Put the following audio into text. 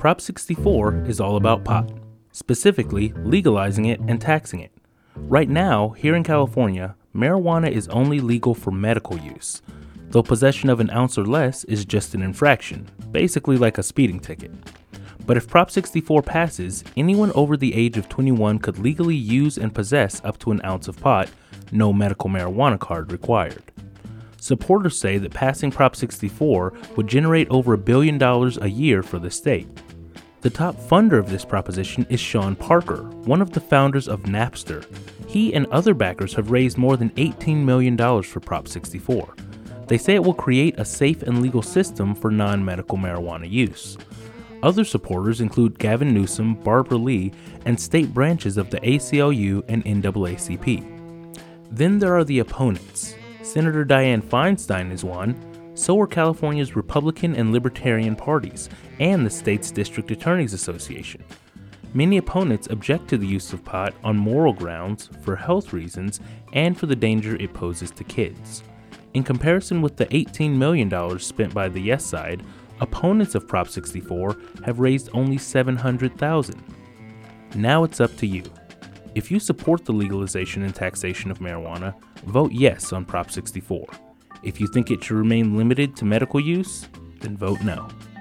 Prop 64 is all about pot, specifically legalizing it and taxing it. Right now, here in California, marijuana is only legal for medical use, though possession of an ounce or less is just an infraction, basically like a speeding ticket. But if Prop 64 passes, anyone over the age of 21 could legally use and possess up to an ounce of pot, no medical marijuana card required. Supporters say that passing Prop 64 would generate over $1 billion a year for the state. The top funder of this proposition is Sean Parker, one of the founders of Napster. He and other backers have raised more than $18 million for Prop 64. They say it will create a safe and legal system for non-medical marijuana use. Other supporters include Gavin Newsom, Barbara Lee, and state branches of the ACLU and NAACP. Then there are the opponents. Senator Dianne Feinstein is one, so are California's Republican and Libertarian parties, and the state's District Attorneys Association. Many opponents object to the use of pot on moral grounds, for health reasons, and for the danger it poses to kids. In comparison with the $18 million spent by the yes side, opponents of Prop 64 have raised only $700,000. Now it's up to you. If you support the legalization and taxation of marijuana, vote yes on Prop 64. If you think it should remain limited to medical use, then vote no.